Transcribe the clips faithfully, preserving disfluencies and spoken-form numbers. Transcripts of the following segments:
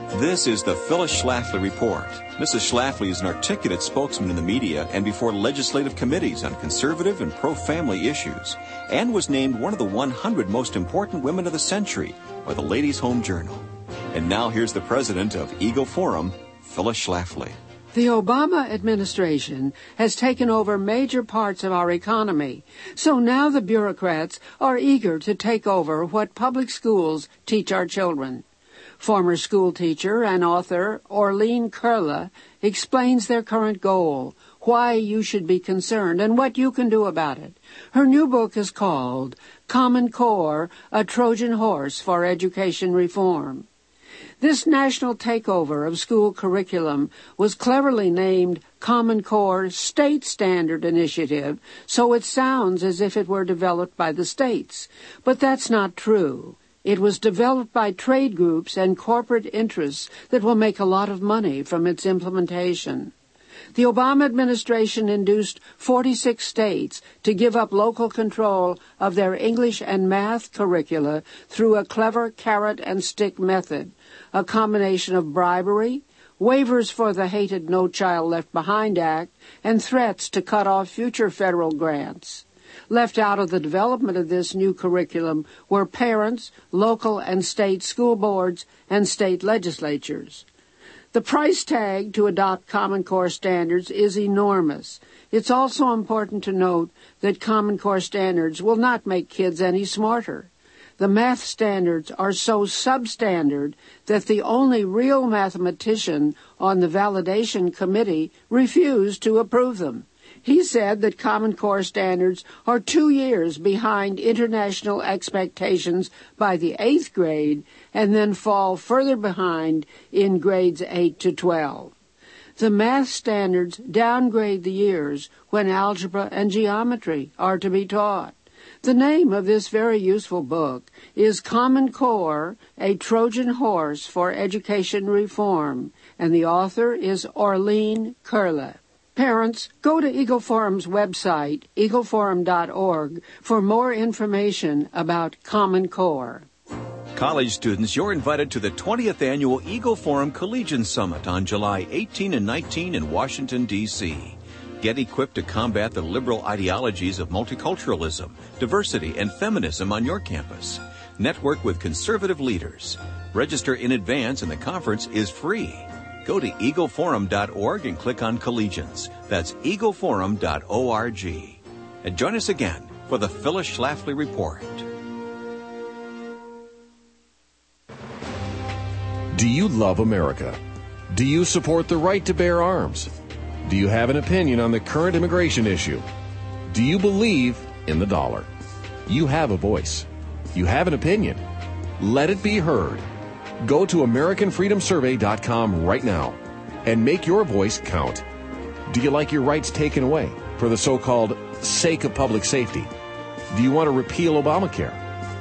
This is the Phyllis Schlafly Report. Missus Schlafly is an articulate spokesman in the media and before legislative committees on conservative and pro-family issues, and was named one of the one hundred most important women of the century by the Ladies' Home Journal. And now here's the president of Eagle Forum, Phyllis Schlafly. The Obama administration has taken over major parts of our economy, so now the bureaucrats are eager to take over what public schools teach our children. Former school teacher and author Orleen Kurla explains their current goal, why you should be concerned, and what you can do about it. Her new book is called Common Core, A Trojan Horse for Education Reform. This national takeover of school curriculum was cleverly named Common Core State Standard Initiative, so it sounds as if it were developed by the states. But that's not true. It was developed by trade groups and corporate interests that will make a lot of money from its implementation. The Obama administration induced forty-six states to give up local control of their English and math curricula through a clever carrot-and-stick method, a combination of bribery, waivers for the hated No Child Left Behind Act, and threats to cut off future federal grants. Left out of the development of this new curriculum were parents, local and state school boards, and state legislatures. The price tag to adopt Common Core standards is enormous. It's also important to note that Common Core standards will not make kids any smarter. The math standards are so substandard that the only real mathematician on the validation committee refused to approve them. He said that Common Core standards are two years behind international expectations by the eighth grade and then fall further behind in grades eight to twelve. The math standards downgrade the years when algebra and geometry are to be taught. The name of this very useful book is Common Core, A Trojan Horse for Education Reform, and the author is Orleen Kurla. Parents, go to Eagle Forum's website, eagle forum dot org, for more information about Common Core. College students, you're invited to the twentieth Annual Eagle Forum Collegian Summit on July eighteenth and nineteenth in Washington, D C Get equipped to combat the liberal ideologies of multiculturalism, diversity, and feminism on your campus. Network with conservative leaders. Register in advance and the conference is free. Go to eagle forum dot org and click on Collegians. That's eagle forum dot org. And join us again for the Phyllis Schlafly Report. Do you love America? Do you support the right to bear arms? Do you have an opinion on the current immigration issue? Do you believe in the dollar? You have a voice. You have an opinion. Let it be heard. Go to american freedom survey dot com right now and make your voice count. Do you like your rights taken away for the so-called sake of public safety? Do you want to repeal Obamacare?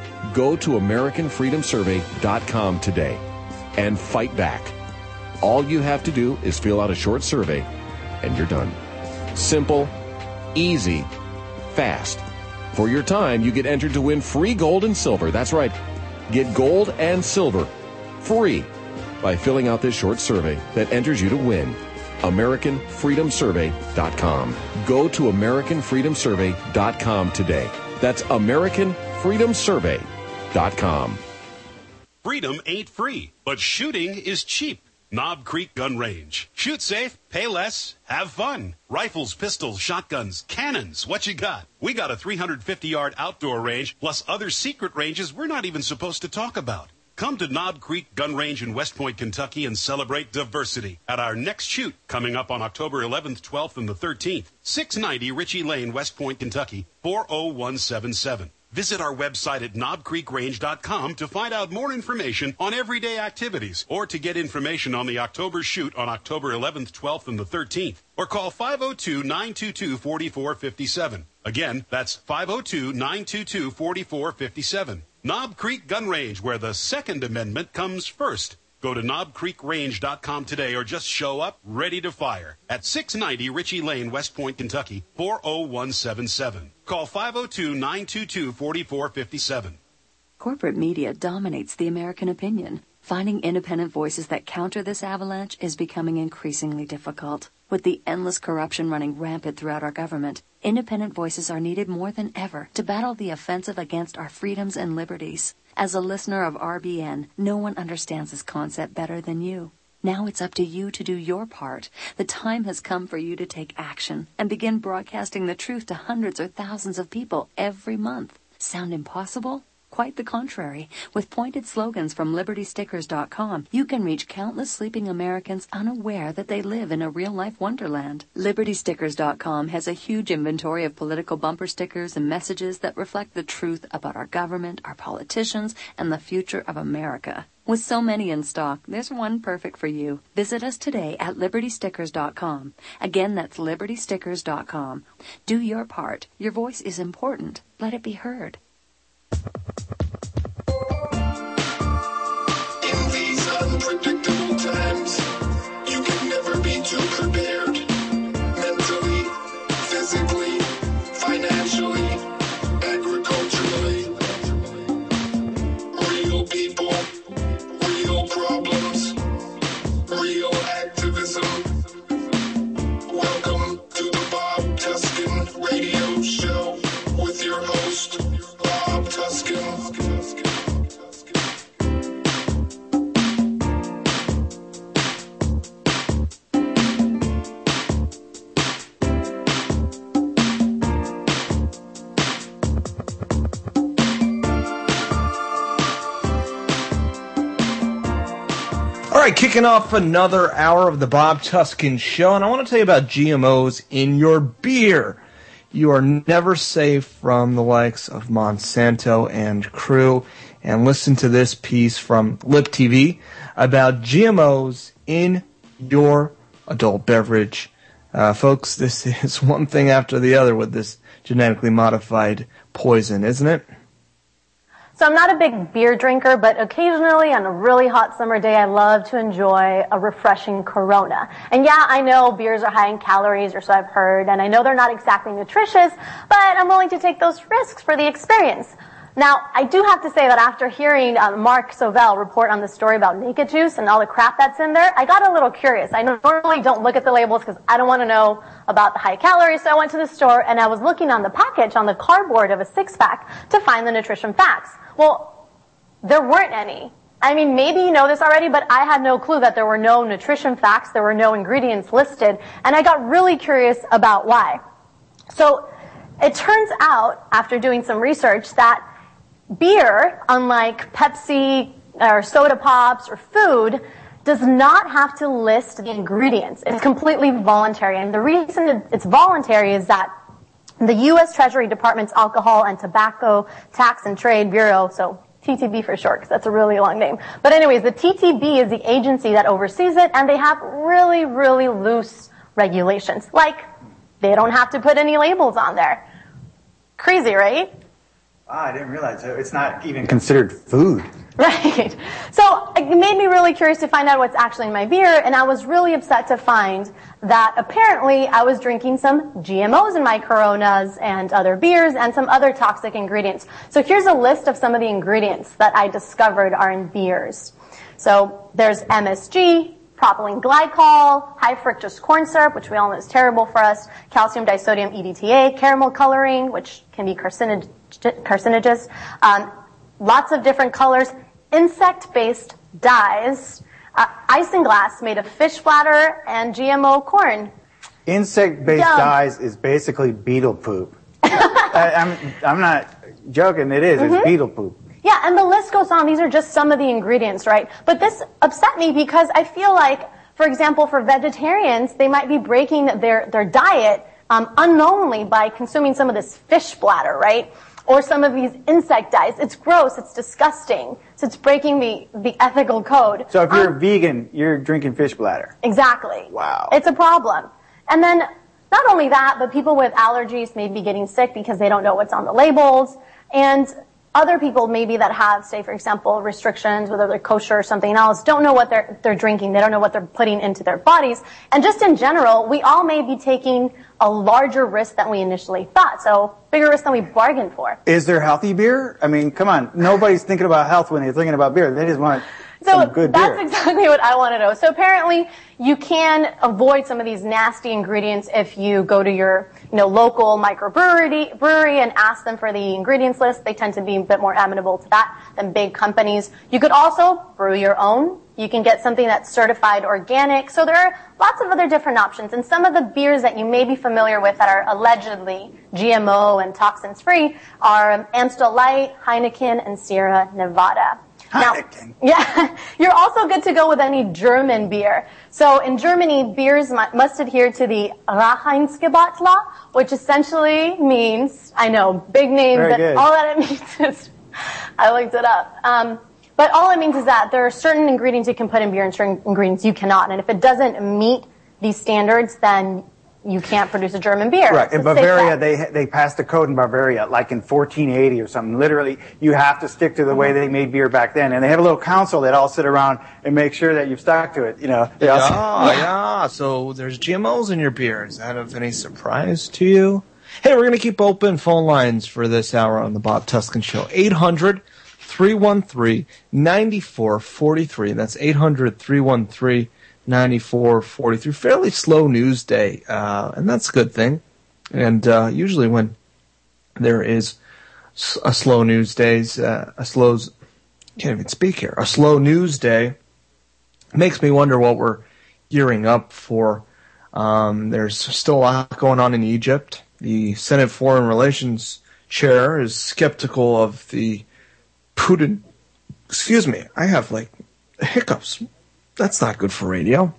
Go to american freedom survey dot com today and fight back. All you have to do is fill out a short survey and you're done. Simple, easy, fast. For your time, you get entered to win free gold and silver. That's right. Get gold and silver free by filling out this short survey that enters you to win. american freedom survey dot com. Go to american freedom survey dot com today. That's american freedom survey dot com. Freedom ain't free, but shooting is cheap. Knob Creek Gun Range. Shoot safe, pay less, have fun. Rifles, pistols, shotguns, cannons, what you got? We got a three hundred fifty yard outdoor range, plus other secret ranges we're not even supposed to talk about. Come to Knob Creek Gun Range in West Point, Kentucky, and celebrate diversity at our next shoot coming up on October eleventh, twelfth, and the thirteenth. six ninety Ritchie Lane, West Point, Kentucky, four oh one seven seven. Visit our website at knob creek range dot com to find out more information on everyday activities or to get information on the October shoot on October eleventh, twelfth, and the thirteenth. Or call five oh two, nine two two, four four five seven. Again, that's five oh two, nine two two, four four five seven. Knob Creek Gun Range, where the Second Amendment comes first. Go to knob creek range dot com today or just show up ready to fire at six ninety Ritchie Lane, West Point, Kentucky, four oh one seven seven. Call five oh two, nine two two, four four five seven. Corporate media dominates the American opinion. Finding independent voices that counter this avalanche is becoming increasingly difficult. With the endless corruption running rampant throughout our government, independent voices are needed more than ever to battle the offensive against our freedoms and liberties. As a listener of R B N, no one understands this concept better than you. Now it's up to you to do your part. The time has come for you to take action and begin broadcasting the truth to hundreds or thousands of people every month. Sound impossible? Quite the contrary. With pointed slogans from Liberty Stickers dot com, you can reach countless sleeping Americans unaware that they live in a real-life wonderland. Liberty Stickers dot com has a huge inventory of political bumper stickers and messages that reflect the truth about our government, our politicians, and the future of America. With so many in stock, there's one perfect for you. Visit us today at Liberty Stickers dot com. Again, that's Liberty Stickers dot com. Do your part. Your voice is important. Let it be heard. In these unpredictable times, you can never be too prepared. Mentally, physically, financially, agriculturally. Real people, real problems, real activism. Welcome to the Bob Tuskin Radio Show with your host, Bob Tuskin. All right, kicking off another hour of the Bob Tuskin Show, and I want to tell you about G M Os in your beer. You are never safe from the likes of Monsanto and crew. And listen to this piece from Lip T V about G M Os in your adult beverage. Uh, folks, this is one thing after the other with this genetically modified poison, isn't it? So I'm not a big beer drinker, but occasionally on a really hot summer day, I love to enjoy a refreshing Corona. And yeah, I know beers are high in calories, or so I've heard, and I know they're not exactly nutritious, but I'm willing to take those risks for the experience. Now, I do have to say that after hearing uh, Mark Sovell report on the story about Naked Juice and all the crap that's in there, I got a little curious. I normally don't look at the labels because I don't want to know about the high calories, so I went to the store and I was looking on the package, on the cardboard of a six-pack, to find the nutrition facts. Well, there weren't any. I mean, maybe you know this already, but I had no clue that there were no nutrition facts, there were no ingredients listed, and I got really curious about why. So, it turns out, after doing some research, that beer, unlike Pepsi or soda pops or food, does not have to list the ingredients. It's completely voluntary. And the reason it's voluntary is that the U S Treasury Department's Alcohol and Tobacco Tax and Trade Bureau, so T T B for short, because that's a really long name. But anyways, the T T B is the agency that oversees it, and they have really, really loose regulations. Like, they don't have to put any labels on there. Crazy, right? Ah, I didn't realize it. It's not even considered food. Right. So it made me really curious to find out what's actually in my beer, and I was really upset to find that apparently I was drinking some G M Os in my Coronas and other beers and some other toxic ingredients. So here's a list of some of the ingredients that I discovered are in beers. So there's M S G, propylene glycol, high fructose corn syrup, which we all know is terrible for us, calcium disodium E D T A, caramel coloring, which can be carcinog- carcinogenous, um, lots of different colors, insect-based dyes, uh, isinglass made of fish bladder, and G M O corn. Insect-based Yum. dyes is basically beetle poop. I, I'm, I'm not joking. It is. Mm-hmm. It's beetle poop. Yeah, and the list goes on. These are just some of the ingredients, right? But this upset me because I feel like, for example, for vegetarians, they might be breaking their, their diet um, unknowingly by consuming some of this fish bladder, right? Or some of these insect dyes. It's gross. It's disgusting. So it's breaking the, the ethical code. So if you're um, vegan, you're drinking fish bladder. Exactly. Wow. It's a problem. And then not only that, but people with allergies may be getting sick because they don't know what's on the labels. And other people maybe that have, say, for example, restrictions, whether they're kosher or something else, don't know what they're, they're drinking. They don't know what they're putting into their bodies. And just in general, we all may be taking a larger risk than we initially thought. So bigger risk than we bargained for. Is there healthy beer? I mean, come on. Nobody's thinking about health when they're thinking about beer. They just want So some good that's beer. exactly what I want to know. So apparently you can avoid some of these nasty ingredients if you go to your, you know, local microbrewery brewery and ask them for the ingredients list. They tend to be a bit more amenable to that than big companies. You could also brew your own. You can get something that's certified organic. So there are lots of other different options. And some of the beers that you may be familiar with that are allegedly G M O and toxins free are Amstel Light, Heineken, and Sierra Nevada. Now, yeah, you're also good to go with any German beer. So in Germany, beers mu- must adhere to the Reinheitsgebot law, which essentially means, I know, big name, Very but good. all that it means is, I looked it up. Um, but all it means is that there are certain ingredients you can put in beer and certain ingredients you cannot. And if it doesn't meet these standards, then you can't produce a German beer. Right. In So Bavaria, say they they passed a code in Bavaria, like in fourteen eighty or something. Literally, you have to stick to the way they made beer back then. And they have a little council that all sit around and make sure that you've stuck to it. You know. They all Yeah, yeah. So there's G M Os in your beer. Is that of any surprise to you? Hey, we're going to keep open phone lines for this hour on the Bob Tuskin Show. eight hundred, three one three, nine four four three. That's eight hundred, three one three, nine four four three. Fairly slow news day, uh, and that's a good thing. And uh, usually when there is a slow news days, uh, a slow, can't even speak here, a slow news day, makes me wonder what we're gearing up for. Um, there's still a lot going on in Egypt. The Senate Foreign Relations chair is skeptical of the Putin. Excuse me, I have like hiccups. That's not good for radio.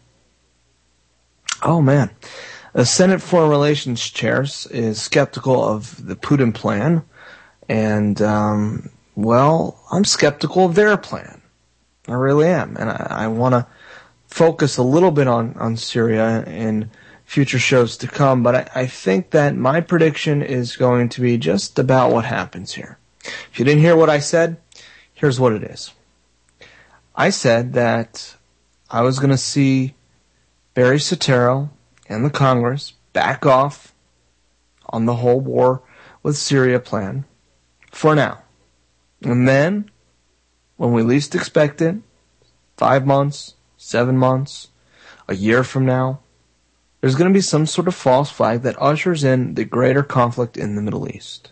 Oh man. The Senate Foreign Relations chair is skeptical of the Putin plan. And, um, well, I'm skeptical of their plan. I really am. And I, I want to focus a little bit on, on Syria in future shows to come. But I, I think that my prediction is going to be just about what happens here. If you didn't hear what I said, here's what it is. I said that I was going to see Barry Soetoro and the Congress back off on the whole war with Syria plan for now. And then, when we least expect it, five months, seven months, a year from now, there's going to be some sort of false flag that ushers in the greater conflict in the Middle East.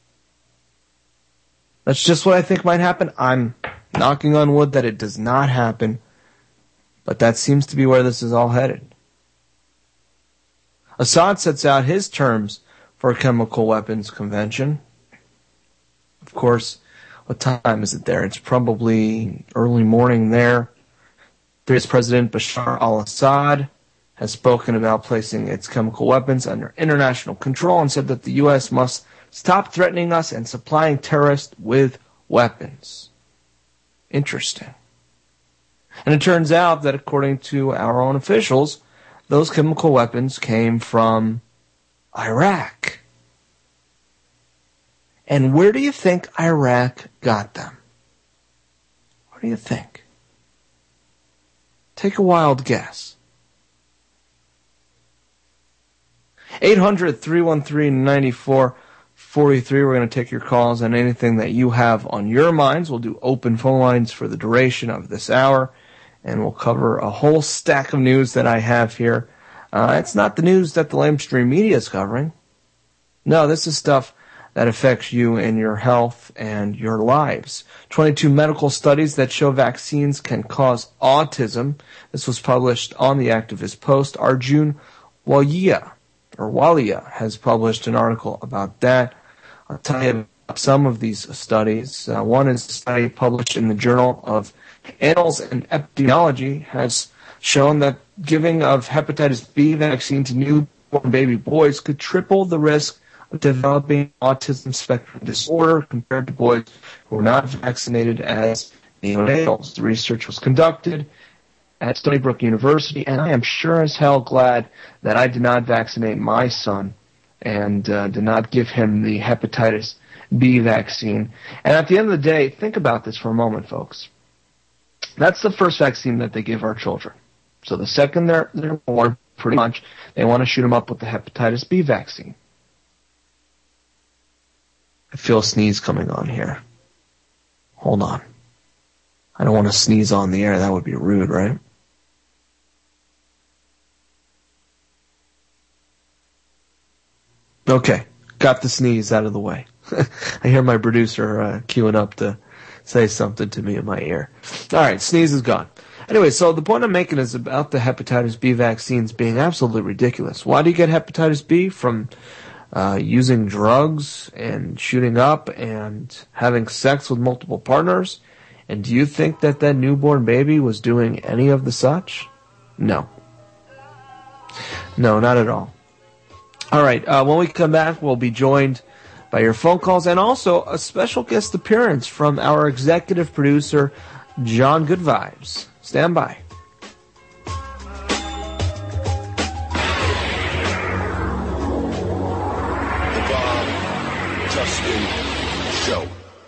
That's just what I think might happen. I'm knocking on wood that it does not happen. But that seems to be where this is all headed. Assad sets out his terms for a chemical weapons convention. Of course, what time is it there? It's probably early morning there. There's President Bashar al-Assad has spoken about placing its chemical weapons under international control and said that the U S must stop threatening us and supplying terrorists with weapons. Interesting. And it turns out that according to our own officials, those chemical weapons came from Iraq. And where do you think Iraq got them? What do you think? Take a wild guess. eight hundred, three one three, nine four four three. We're going to take your calls on anything that you have on your minds. We'll do open phone lines for the duration of this hour. And we'll cover a whole stack of news that I have here. Uh, it's not the news that the lamestream media is covering. No, this is stuff that affects you and your health and your lives. twenty-two medical studies that show vaccines can cause autism. This was published on the Activist Post. Arjun Walia, or Walia, has published an article about that. I'll tell you about some of these studies. Uh, one is a study published in the Journal of Annals and Epidemiology has shown that giving of hepatitis B vaccine to newborn baby boys could triple the risk of developing autism spectrum disorder compared to boys who were not vaccinated as neonatals. The research was conducted at Stony Brook University, and I am sure as hell glad that I did not vaccinate my son and uh, did not give him the hepatitis B vaccine. And at the end of the day, think about this for a moment, folks. That's the first vaccine that they give our children. So the second they're, they're born, pretty much, they want to shoot them up with the hepatitis B vaccine. I feel a sneeze coming on here. Hold on. I don't want to sneeze on the air. That would be rude, right? Okay, got the sneeze out of the way. I hear my producer uh, queuing up to say something to me in my ear. All right, sneeze is gone. Anyway, so the point I'm making is about the hepatitis B vaccines being absolutely ridiculous. Why do you get hepatitis B? From uh, using drugs and shooting up and having sex with multiple partners? And do you think that that newborn baby was doing any of the such? No. No, not at all. All right, uh, when we come back, we'll be joined by your phone calls and also a special guest appearance from our executive producer, John Good Vibes. Stand by. The Bob Tuskin Show.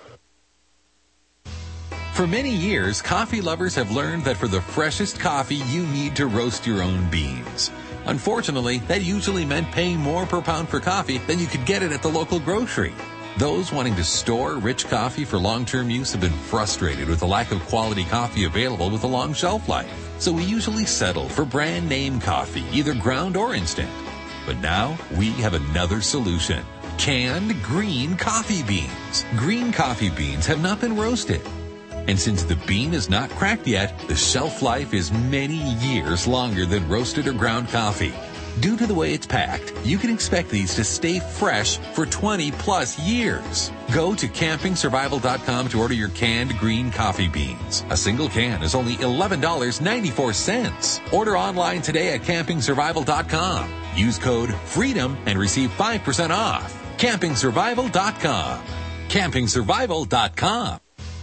For many years, coffee lovers have learned that for the freshest coffee, you need to roast your own beans. Unfortunately, that usually meant paying more per pound for coffee than you could get it at the local grocery. Those wanting to store rich coffee for long-term use have been frustrated with the lack of quality coffee available with a long shelf life. So we usually settle for brand name coffee, either ground or instant. But now we have another solution. Canned green coffee beans. Green coffee beans have not been roasted. And since the bean is not cracked yet, the shelf life is many years longer than roasted or ground coffee. Due to the way it's packed, you can expect these to stay fresh for twenty plus years. Go to camping survival dot com to order your canned green coffee beans. A single can is only eleven dollars and ninety-four cents. Order online today at camping survival dot com. Use code FREEDOM and receive five percent off. camping survival dot com. camping survival dot com.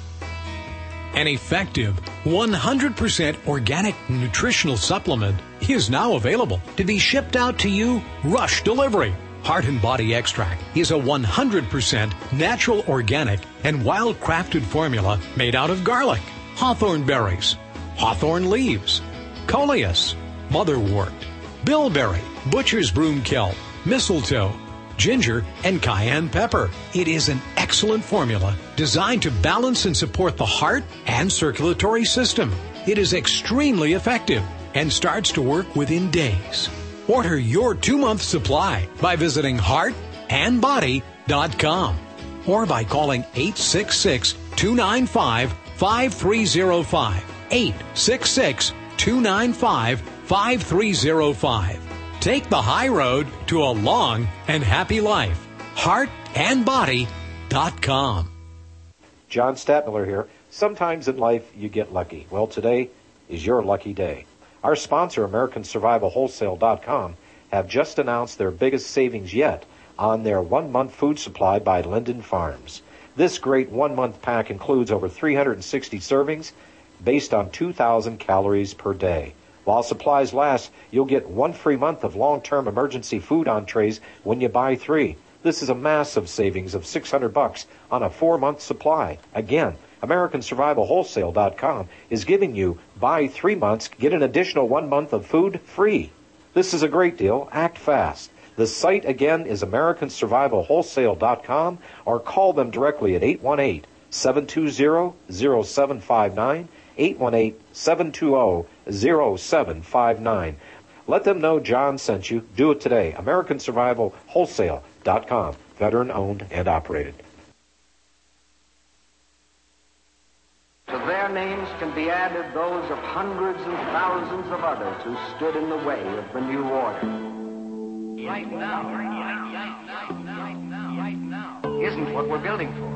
An effective one hundred percent organic nutritional supplement is now available to be shipped out to you rush delivery. Heart and Body Extract is a one hundred percent natural, organic, and wild-crafted formula made out of garlic, hawthorn berries, hawthorn leaves, coleus, motherwort, bilberry, butcher's broom kelp, mistletoe, ginger, and cayenne pepper. It is an excellent formula designed to balance and support the heart and circulatory system. It is extremely effective and starts to work within days. Order your two-month supply by visiting heart and body dot com or by calling eight six six, two nine five, five three zero five, eight six six, two nine five, five three zero five. Take the high road to a long and happy life. heart and body dot com. John Stadtmiller here. Sometimes in life you get lucky. Well, today is your lucky day. Our sponsor, American Survival Wholesale dot com, have just announced their biggest savings yet on their one-month food supply by Linden Farms. This great one-month pack includes over three hundred sixty servings based on two thousand calories per day. While supplies last, you'll get one free month of long-term emergency food entrees when you buy three. This is a massive savings of six hundred bucks on a four-month supply. Again, American Survival Wholesale dot com is giving you buy three months, get an additional one month of food free. This is a great deal. Act fast. The site again is American Survival Wholesale dot com or call them directly at eight one eight, seven two zero, zero seven five nine, eight one eight, seven two zero, zero seven five nine. Let them know John sent you. Do it today. American Survival Wholesale dot com. Veteran owned and operated. To their names can be added those of hundreds and thousands of others who stood in the way of the new order. Right now, right now, right now, right now, isn't what we're building for.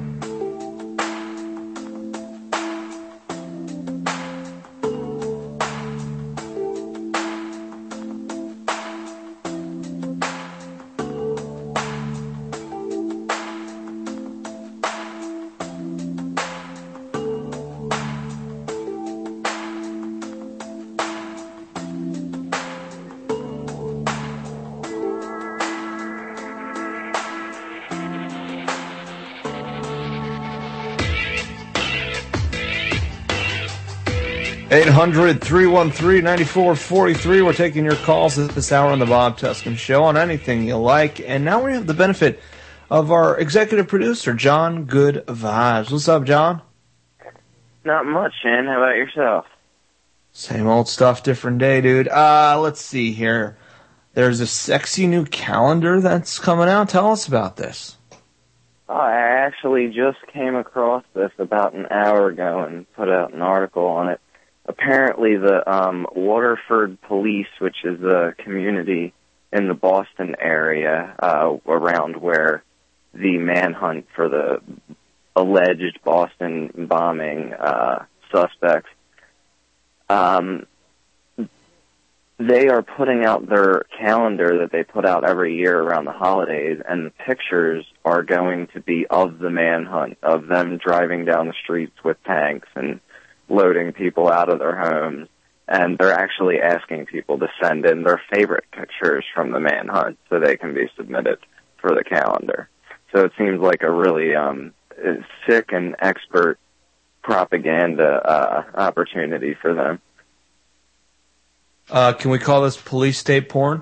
eight hundred, three one three, nine four four three. We're taking your calls at this hour on the Bob Tuskin Show on anything you like. And now we have the benefit of our executive producer, John Good Vibes. What's up, John? Not much, Shan. How about yourself? Same old stuff, different day, dude. Uh, let's see here. There's a sexy new calendar that's coming out. Tell us about this. Oh, I actually just came across this about an hour ago and put out an article on it. Apparently the um, Waterford Police, which is a community in the Boston area uh, around where the manhunt for the alleged Boston bombing uh, suspects, um, they are putting out their calendar that they put out every year around the holidays, and the pictures are going to be of the manhunt, of them driving down the streets with tanks and loading people out of their homes. And they're actually asking people to send in their favorite pictures from the manhunt so they can be submitted for the calendar. So it seems like a really um, sick and expert propaganda uh, opportunity for them. Uh, can we call this police state porn?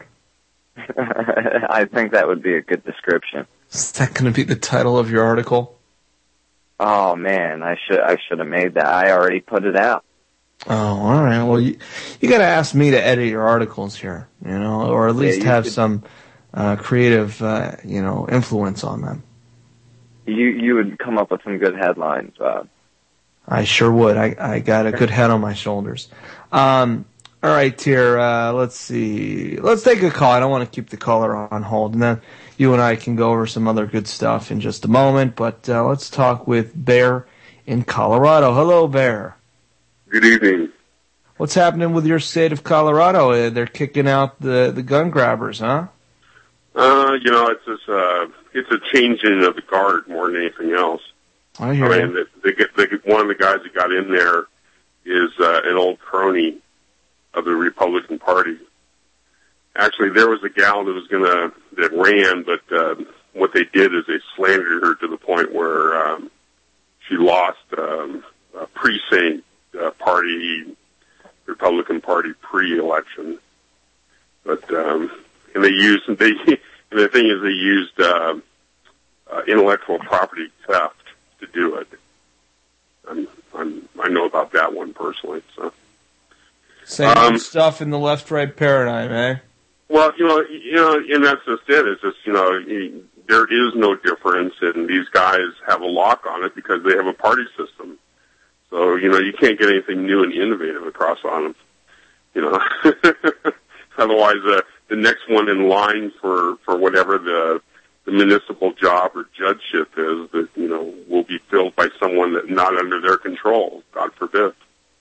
I think that would be a good description. Is that going to be the title of your article? Oh man, I should I should have made that. I already put it out. Oh, all right. Well, you you got to ask me to edit your articles here, you know, or at least yeah, have could, some uh, creative, uh, you know, influence on them. You you would come up with some good headlines. Uh. I sure would. I I got a good head on my shoulders. Um. All right, Tier, uh, let's see. Let's take a call. I don't want to keep the caller on hold. And then you and I can go over some other good stuff in just a moment. But uh, let's talk with Bear in Colorado. Hello, Bear. Good evening. What's happening with your state of Colorado? Uh, they're kicking out the, the gun grabbers, huh? Uh, you know, it's just, uh, it's a changing of the guard more than anything else. I hear I you. mean, the, the, the, one of the guys that got in there is uh, an old crony of the Republican Party. Actually, there was a gal that was gonna, that ran, but, uh, what they did is they slandered her to the point where, um, she lost, um, a precinct, uh, party, Republican Party pre-election. But, um, and they used, they, and the thing is they used, uh, uh, intellectual property theft to do it. I'm, I'm, I know about that one personally, so. Same um, stuff in the left-right paradigm, eh? Well, you know, you know, and that's just it. It's just, you know, there is no difference, and these guys have a lock on it because they have a party system. So, you know, you can't get anything new and innovative across on them. You know, otherwise, uh, the next one in line for for whatever the the municipal job or judgeship is, that you know, will be filled by someone that not under their control. God forbid.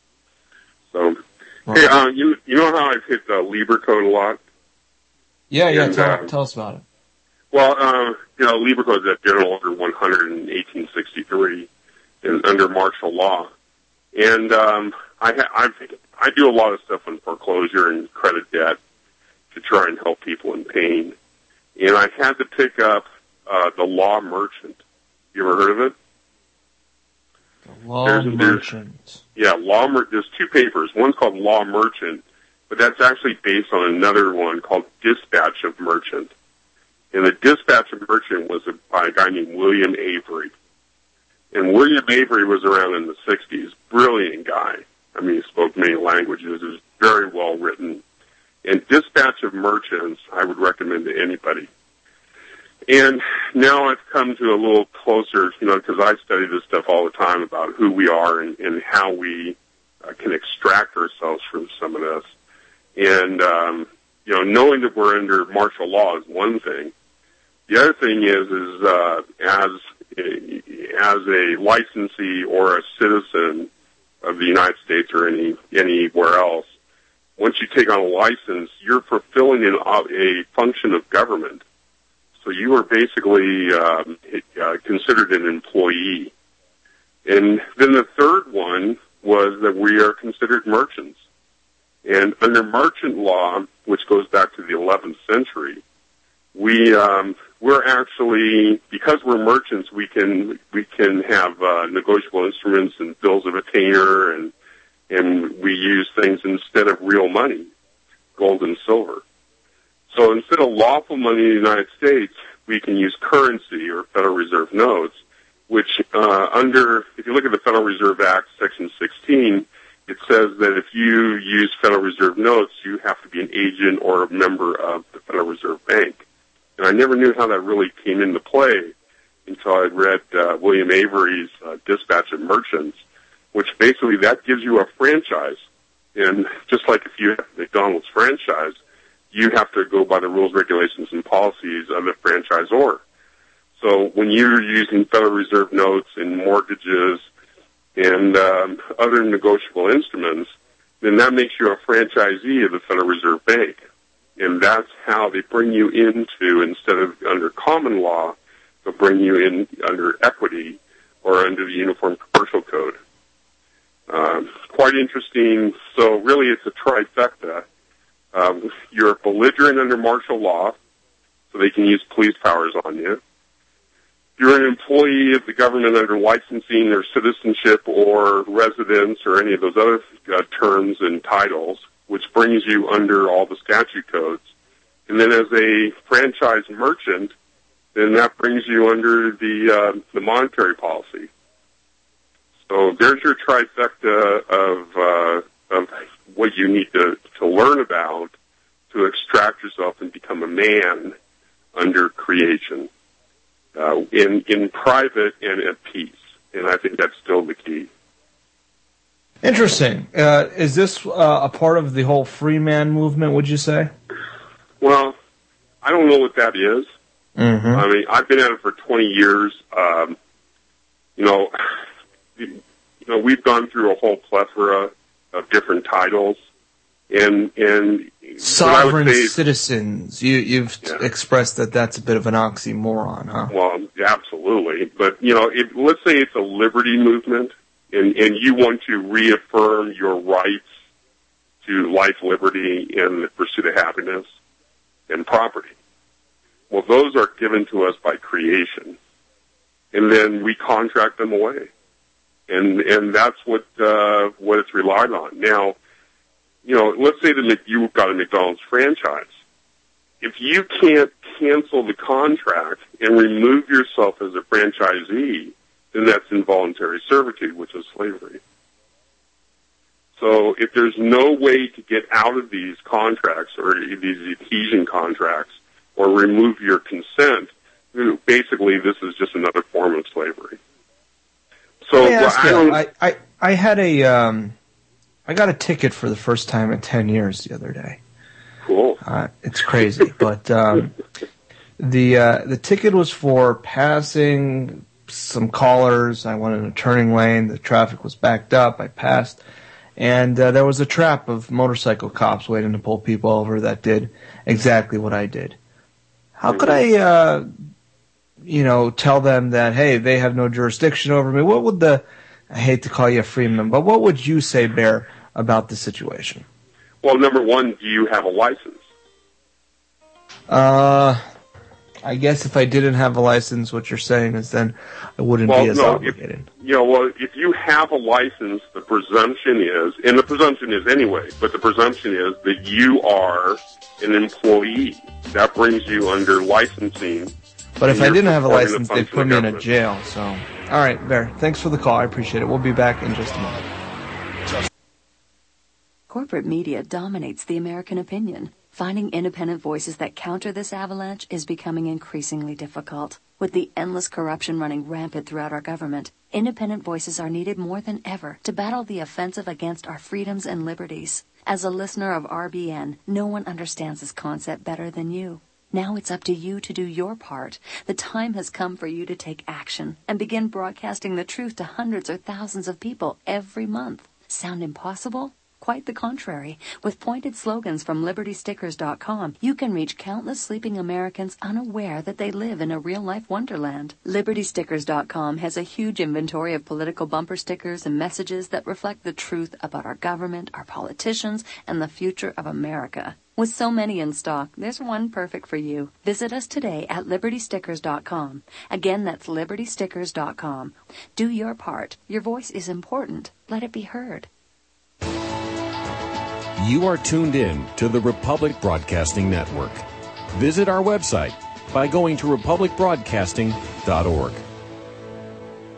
So. Hey, uh, you you know how I've hit the Lieber Code a lot? Yeah, yeah. And, tell, uh, tell us about it. Well, uh, you know, Lieber Code is that General Order one hundred in eighteen sixty-three, and under martial law. And um, I ha- I've, I do a lot of stuff on foreclosure and credit debt to try and help people in pain. And I had to pick up uh, the Law Merchant. You ever heard of it? The Law there's, Merchant. There's, yeah, Law Mer- There's two papers. One's called Law Merchant, but that's actually based on another one called Dispatch of Merchant. And the Dispatch of Merchant was a, by a guy named William Avery. And William Avery was around in the sixties. Brilliant guy. I mean, he spoke many languages. It was very well written. And Dispatch of Merchants, I would recommend to anybody. And now I've come to a little closer, you know, because I study this stuff all the time about who we are and, and how we uh, can extract ourselves from some of this. And, um, you know, knowing that we're under martial law is one thing. The other thing is, is uh, as as a licensee or a citizen of the United States or any anywhere else, once you take on a license, you're fulfilling an, a function of government. So you are basically um, uh, considered an employee. And then the third one was that we are considered merchants. And under merchant law, which goes back to the eleventh century, we um, we're actually, because we're merchants, we can we can have uh, negotiable instruments and bills of attainder, and and we use things instead of real money, gold and silver. So instead of lawful money in the United States, we can use currency or Federal Reserve notes, which uh, under, if you look at the Federal Reserve Act, Section sixteen, it says that if you use Federal Reserve notes, you have to be an agent or a member of the Federal Reserve Bank. And I never knew how that really came into play until I read uh, William Avery's uh, Dispatch of Merchants, which basically that gives you a franchise. And just like if you have a McDonald's franchise, you have to go by the rules, regulations, and policies of the franchisor. So when you're using Federal Reserve notes and mortgages and um, other negotiable instruments, then that makes you a franchisee of the Federal Reserve Bank. And that's how they bring you into, instead of under common law, they'll bring you in under equity or under the Uniform Commercial Code. Um, quite interesting. So really it's a trifecta. Um, you're a belligerent under martial law, so they can use police powers on you. You're an employee of the government under licensing or citizenship or residence or any of those other uh, terms and titles, which brings you under all the statute codes. And then as a franchise merchant, then that brings you under the uh, the monetary policy. So there's your trifecta of uh, of what you need to, to learn about to extract yourself and become a man under creation, uh, in in private and at peace. And I think that's still the key. Interesting. Uh, is this uh, a part of the whole free man movement, would you say? Well, I don't know what that is. Mm-hmm. I mean, I've been at it for twenty years. Um, you know, you know, we've gone through a whole plethora of different titles, and and sovereign say, citizens. You, you've yeah. expressed that that's a bit of an oxymoron, huh? Well, absolutely. But you know, it, let's say it's a liberty movement, and and you want to reaffirm your rights to life, liberty, and the pursuit of happiness and property. Well, those are given to us by creation, and then we contract them away, and and that's what uh, what it's relied on. Now, you know, let's say that you've got a McDonald's franchise. If you can't cancel the contract and remove yourself as a franchisee, then that's involuntary servitude, which is slavery. So if there's no way to get out of these contracts or these adhesion contracts, or remove your consent, basically this is just another form of slavery. So well, I, don't, I, I I had a um, I got a ticket for the first time in ten years the other day. Cool. Uh, it's crazy, but um, the uh, the ticket was for passing some callers. I went in a turning lane. The traffic was backed up. I passed, and uh, there was a trap of motorcycle cops waiting to pull people over that did exactly what I did. How could I, uh, you know, tell them that, hey, they have no jurisdiction over me? What would the, I hate to call you a freeman, but what would you say, Bear, about the situation? Well, number one, do you have a license? Uh, I guess if I didn't have a license, what you're saying is then I wouldn't well, be as no, obligated. If, you know, well, if you have a license, the presumption is, and the presumption is anyway, but the presumption is that you are an employee. That brings you under licensing. But if I didn't have a license, they'd put me in a jail. So, all right, Bear, thanks for the call. I appreciate it. We'll be back in just a moment. Corporate media dominates the American opinion. Finding independent voices that counter this avalanche is becoming increasingly difficult. With the endless corruption running rampant throughout our government, independent voices are needed more than ever to battle the offensive against our freedoms and liberties. As a listener of R B N, no one understands this concept better than you. Now it's up to you to do your part. The time has come for you to take action and begin broadcasting the truth to hundreds or thousands of people every month. Sound impossible? Quite the contrary. With pointed slogans from Liberty Stickers dot com, you can reach countless sleeping Americans unaware that they live in a real-life wonderland. Liberty Stickers dot com has a huge inventory of political bumper stickers and messages that reflect the truth about our government, our politicians, and the future of America. With so many in stock, there's one perfect for you. Visit us today at Liberty Stickers dot com. Again, that's Liberty Stickers dot com. Do your part. Your voice is important. Let it be heard. You are tuned in to the Republic Broadcasting Network. Visit our website by going to republic broadcasting dot org.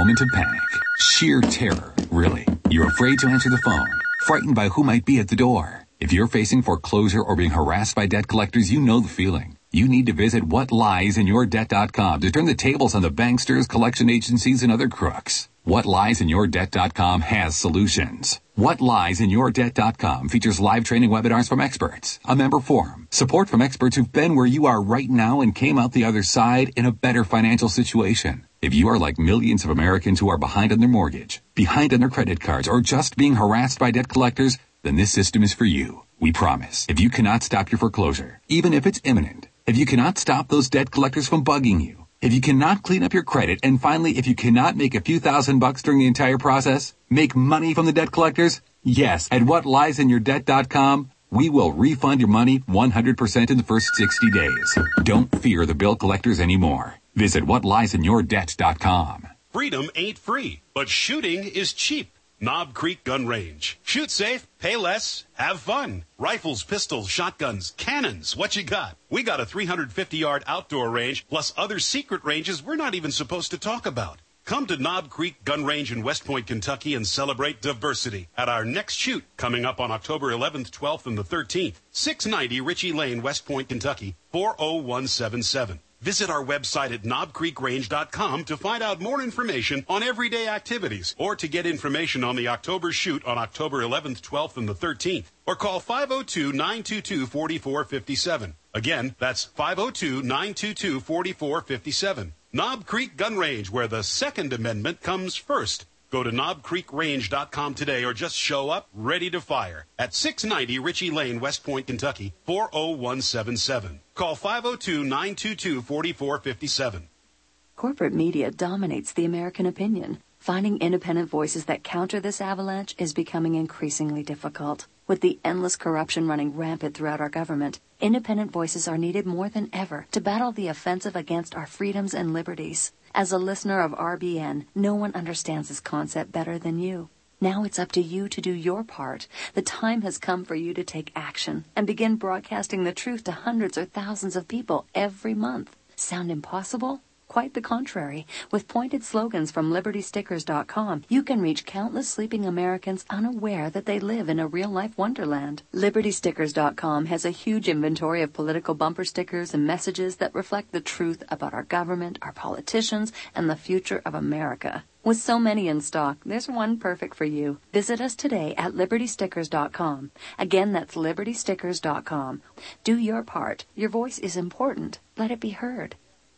moment of panic. Sheer terror, really. You're afraid to answer the phone, frightened by who might be at the door. If you're facing foreclosure or being harassed by debt collectors, you know the feeling. You need to visit what lies in your debt dot com to turn the tables on the banksters, collection agencies, and other crooks. what lies in your debt dot com has solutions. what lies in your debt dot com features live training webinars from experts, a member forum, support from experts who've been where you are right now and came out the other side in a better financial situation. If you are like millions of Americans who are behind on their mortgage, behind on their credit cards, or just being harassed by debt collectors, then this system is for you. We promise. If you cannot stop your foreclosure, even if it's imminent, if you cannot stop those debt collectors from bugging you, if you cannot clean up your credit, and finally, if you cannot make a few thousand bucks during the entire process, make money from the debt collectors, yes, at what lies in your debt dot com, we will refund your money one hundred percent in the first sixty days. Don't fear the bill collectors anymore. Visit what lies in your debt dot com. Freedom ain't free, but shooting is cheap. Knob Creek Gun Range. Shoot safe, pay less, have fun. Rifles, pistols, shotguns, cannons, what you got? We got a three hundred fifty yard outdoor range, plus other secret ranges we're not even supposed to talk about. Come to Knob Creek Gun Range in West Point, Kentucky, and celebrate diversity at our next shoot coming up on October eleventh, twelfth, and the thirteenth. six ninety Ritchie Lane, West Point, Kentucky, four oh one seven seven. Visit our website at knob creek range dot com to find out more information on everyday activities or to get information on the October shoot on October eleventh, twelfth, and the thirteenth. Or call five oh two, nine two two, four four five seven. Again, that's five oh two, nine two two, four four five seven. Knob Creek Gun Range, where the Second Amendment comes first. Go to knob creek range dot com today or just show up ready to fire at six ninety Ritchie Lane, West Point, Kentucky, four oh one seven seven. Call five oh two, nine two two, four four five seven. Corporate media dominates the American opinion. Finding independent voices that counter this avalanche is becoming increasingly difficult. With the endless corruption running rampant throughout our government, independent voices are needed more than ever to battle the offensive against our freedoms and liberties. As a listener of R B N, no one understands this concept better than you. Now it's up to you to do your part. The time has come for you to take action and begin broadcasting the truth to hundreds or thousands of people every month. Sound impossible? Quite the contrary. With pointed slogans from liberty stickers dot com, you can reach countless sleeping Americans unaware that they live in a real-life wonderland. liberty stickers dot com has a huge inventory of political bumper stickers and messages that reflect the truth about our government, our politicians, and the future of America. With so many in stock, there's one perfect for you. Visit us today at liberty stickers dot com. Again, that's liberty stickers dot com. Do your part. Your voice is important. Let it be heard.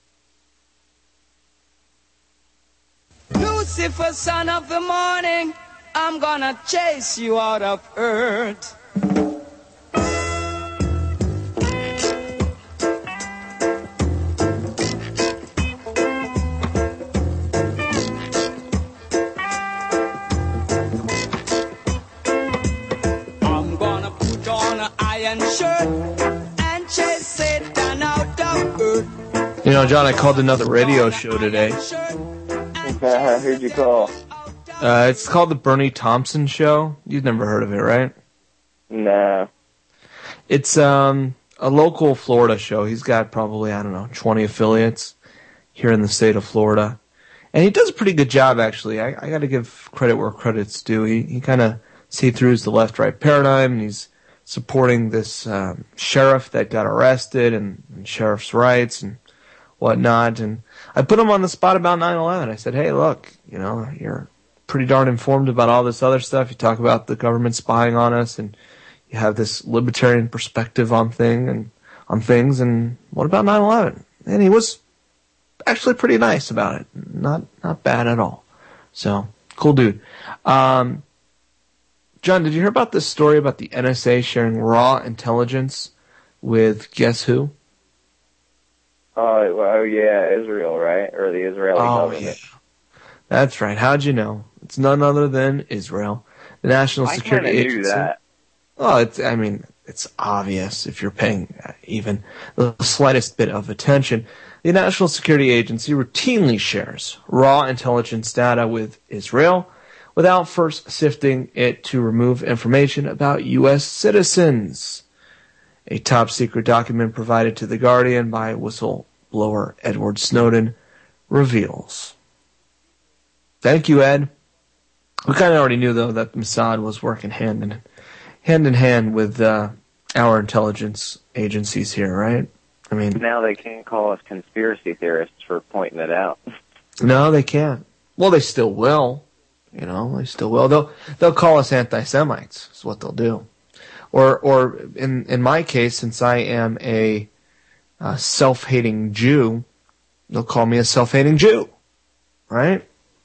Lucifer, son of the morning, I'm gonna chase you out of earth. I'm gonna put on an iron shirt and chase Satan out of earth. You know, John, I called another radio show today. Uh, who'd you call? Uh, it's called the Bernie Thompson Show. You've never heard of it, right? No. It's um a local Florida show. He's got probably, I don't know, twenty affiliates here in the state of Florida. And he does a pretty good job, actually. I, I got to give credit where credit's due. He, he kind of sees through the left-right paradigm, and he's supporting this um, sheriff that got arrested and, and sheriff's rights and whatnot. And I put him on the spot about nine eleven. I said, hey, look, you know, you're pretty darn informed about all this other stuff. You talk about the government spying on us, and you have this libertarian perspective on thing and on things. And what about nine eleven? And he was actually pretty nice about it. Not not bad at all. So, cool dude. Um, John, did you hear about this story about the N S A sharing raw intelligence with guess who? Oh, well, yeah, Israel, right? Or the Israeli oh, government. Yeah. That's right. How'd you know? It's none other than Israel. The National I Security kinda Agency. knew that. Oh, it's, I mean, it's obvious if you're paying even the slightest bit of attention. The National Security Agency routinely shares raw intelligence data with Israel without first sifting it to remove information about U S citizens. A top-secret document provided to The Guardian by whistleblower Edward Snowden reveals. Thank you, Ed. We kind of already knew, though, that Mossad was working hand in hand in hand with uh, our intelligence agencies here, right? I mean, now they can't call us conspiracy theorists for pointing it out. No, they can't. Well, they still will. You know, they still will. They'll they'll call us anti-Semites. Is what they'll do. Or or in in my case, since I am a uh, self-hating Jew, they'll call me a self-hating Jew, right?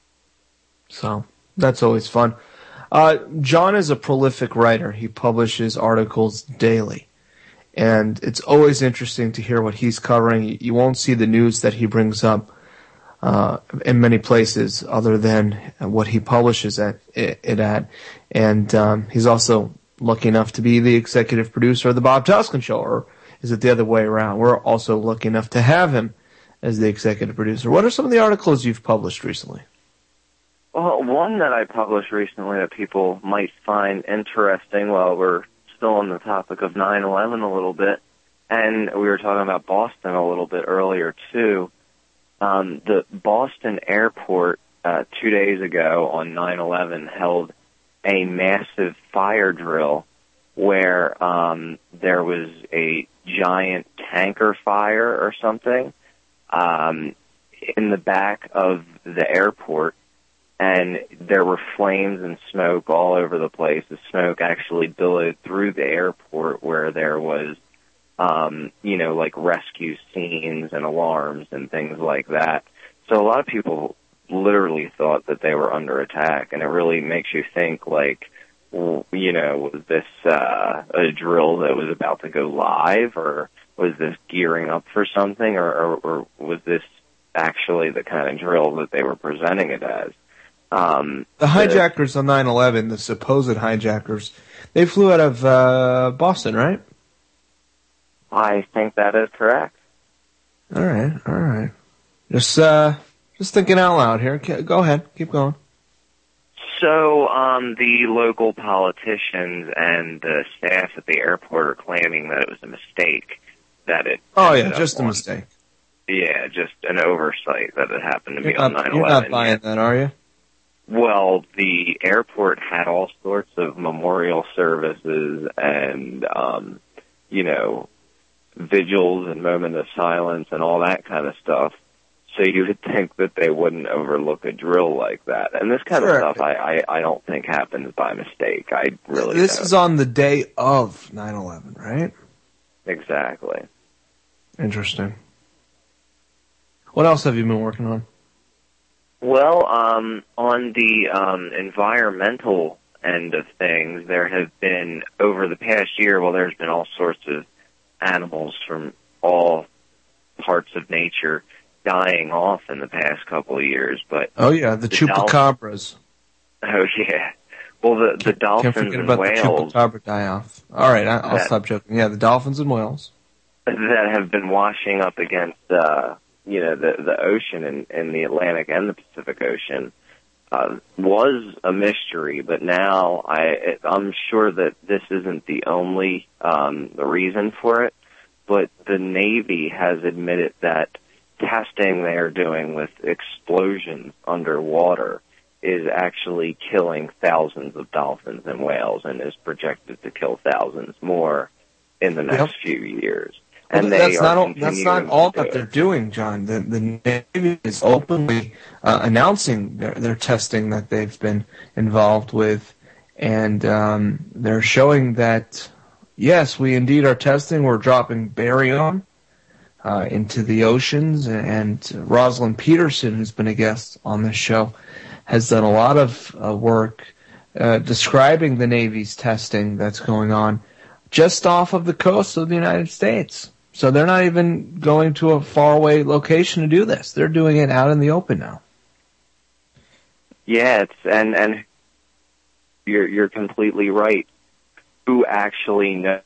So that's always fun. Uh, John is a prolific writer. He publishes articles daily. And it's always interesting to hear what he's covering. You won't see the news that he brings up uh, in many places other than what he publishes at, it at. And um, he's also lucky enough to be the executive producer of the Bob Tuskin Show, or is it the other way around? We're also lucky enough to have him as the executive producer. What are some of the articles you've published recently? Well, one that I published recently that people might find interesting while we're still on the topic of nine eleven a little bit, and we were talking about Boston a little bit earlier too. Um, the Boston airport uh, two days ago on nine eleven held a massive fire drill where um, there was a giant tanker fire or something um, in the back of the airport. And there were flames and smoke all over the place. The smoke actually billowed through the airport where there was, um, you know, like rescue scenes and alarms and things like that. So a lot of people literally thought that they were under attack, and it really makes you think, like, you know, was this uh, a drill that was about to go live, or was this gearing up for something, or, or, or was this actually the kind of drill that they were presenting it as? Um, the hijackers on nine eleven, the supposed hijackers, they flew out of uh, Boston, right? I think that is correct. All right, all right. Just, uh, just thinking out loud here. Go ahead, keep going. So, um, the local politicians and the staff at the airport are claiming that it was a mistake. That it. Oh yeah, just a on, mistake. Yeah, just an oversight that it happened to you're be not, on nine eleven. You're not buying that, are you? Well, the airport had all sorts of memorial services and, um, you know, vigils and moment of silence and all that kind of stuff. So you would think that they wouldn't overlook a drill like that. And this kind sure. of stuff I, I, I don't think happens by mistake. I really This don't. is on the day of nine eleven, right? Exactly. Interesting. What else have you been working on? Well, um, on the um, environmental end of things, there have been, over the past year, well, there's been all sorts of animals from all parts of nature dying off in the past couple of years. But oh, yeah, the, the chupacabras. Dolph- oh, yeah. Well, the, the dolphins Can't forget and about whales. The chupacabra die-off. All right, I, I'll that, stop joking. Yeah, the dolphins and whales. That have been washing up against... Uh, you know, the, the ocean in, in the Atlantic and the Pacific Ocean, uh, was a mystery, but now I, I'm sure that this isn't the only, um, the reason for it, but the Navy has admitted that testing they are doing with explosions underwater is actually killing thousands of dolphins and whales and is projected to kill thousands more in the next yep. few years. And well, that's, not all, that's not all that they're doing, John. The, the Navy is openly uh, announcing their, their testing that they've been involved with, and um, they're showing that, yes, we indeed are testing. We're dropping barium uh, into the oceans, and Rosalind Peterson, who's been a guest on this show, has done a lot of uh, work uh, describing the Navy's testing that's going on just off of the coast of the United States. So they're not even going to a faraway location to do this. They're doing it out in the open now. Yeah, it's, and and you're you're completely right. Who actually knows?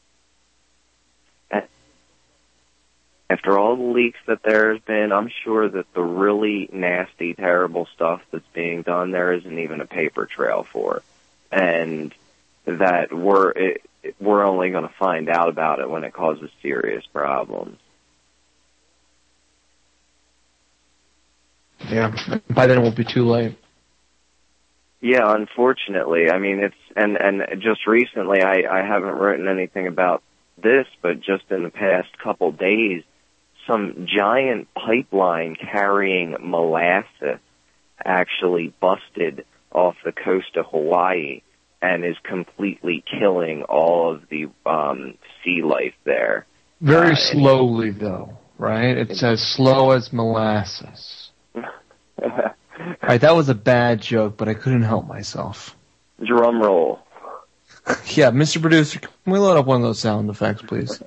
After all the leaks that there's been, I'm sure that the really nasty, terrible stuff that's being done, there isn't even a paper trail for, and that we're. It, we're only going to find out about it when it causes serious problems. Yeah, by then it won't be too late. Yeah, unfortunately. I mean, it's, and, and just recently, I, I haven't written anything about this, but just in the past couple days, some giant pipeline carrying molasses actually busted off the coast of Hawaii and is completely killing all of the um, sea life there. Very uh, slowly, though, right? It's as slow as molasses. All right, that was a bad joke, but I couldn't help myself. Drum roll. Yeah, Mister Producer, can we load up one of those sound effects, please?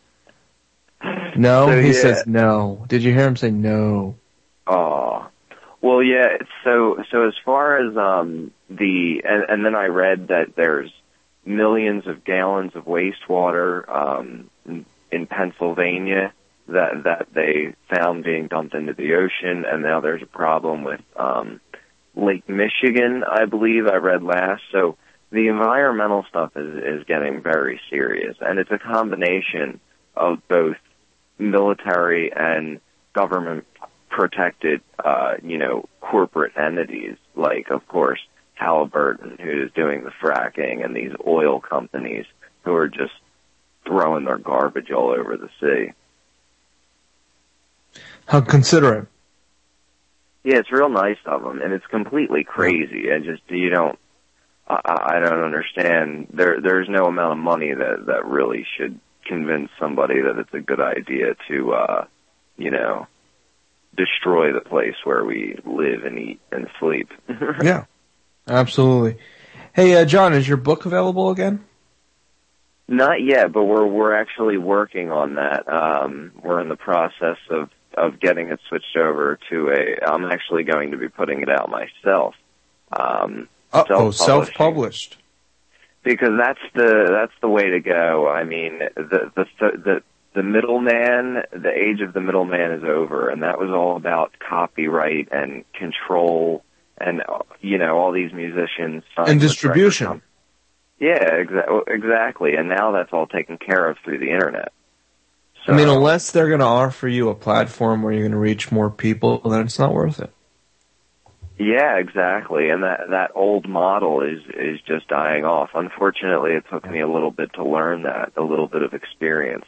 No? So, he yeah. says no. Did you hear him say no? Oh. Well, yeah, so so as far as um the, and, and then I read that there's millions of gallons of wastewater um in, in Pennsylvania that that they found being dumped into the ocean, and now there's a problem with um Lake Michigan, I believe I read last. So the environmental stuff is, is getting very serious, and it's a combination of both military and government protected, uh, you know, corporate entities, like, of course, Halliburton, who's doing the fracking, and these oil companies who are just throwing their garbage all over the sea. How considerate. Yeah, it's real nice of them, and it's completely crazy. I just, you don't, I, I don't understand. There, there's no amount of money that, that really should convince somebody that it's a good idea to, uh, you know, destroy the place where we live and eat and sleep. Yeah, absolutely. Hey, uh, John, is your book available again? Not yet, but we're we're actually working on that. Um, we're in the process of, of getting it switched over to a. I'm actually going to be putting it out myself. Um, Uh-oh, self-published. Because that's the that's the way to go. I mean, the the the the middleman, the age of the middleman is over, and that was all about copyright and control, and you know, all these musicians And distribution. Yeah, exa- exactly. And now that's all taken care of through the internet. So, I mean, unless they're going to offer you a platform where you're going to reach more people, then it's not worth it. yeah, exactly. And that that old model is is just dying off. Unfortunately, it took me a little bit to learn that, a little bit of experience.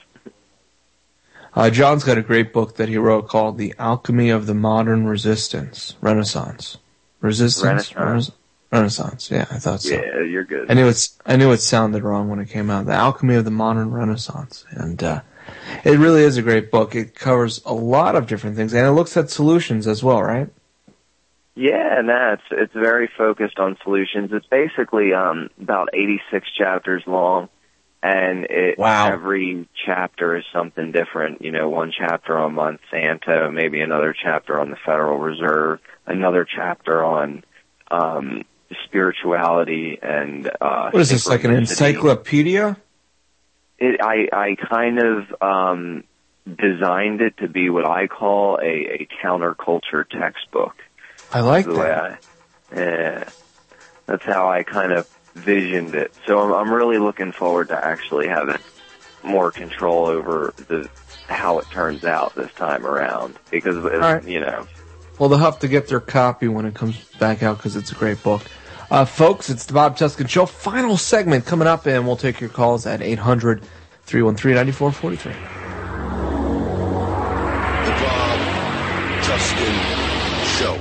Uh, John's got a great book that he wrote called The Alchemy of the Modern Resistance, Renaissance. Resistance? Renaissance. Rena- Renaissance, yeah, I thought so. Yeah, you're good. I knew it's, I knew it sounded wrong when it came out. The Alchemy of the Modern Renaissance. And, uh, it really is a great book. It covers a lot of different things, and it looks at solutions as well, right? Yeah, and that's it's very focused on solutions. It's basically um, about eighty-six chapters long, and it, wow. every chapter is something different. You know, one chapter on Monsanto, maybe another chapter on the Federal Reserve, another chapter on um, spirituality and uh, what is this, like an encyclopedia? It, I, I kind of um, designed it to be what I call a, a counterculture textbook. I like the way that. I, yeah, that's how I kind of visioned it. So I'm, I'm really looking forward to actually having more control over the how it turns out this time around. Because, it, right. you know. Well, they'll have to get their copy when it comes back out because it's a great book. Uh, folks, it's the Bob Tuskin Show. Final segment coming up, and we'll take your calls at eight hundred, three one three, nine four four three. The Bob Tuskin Show.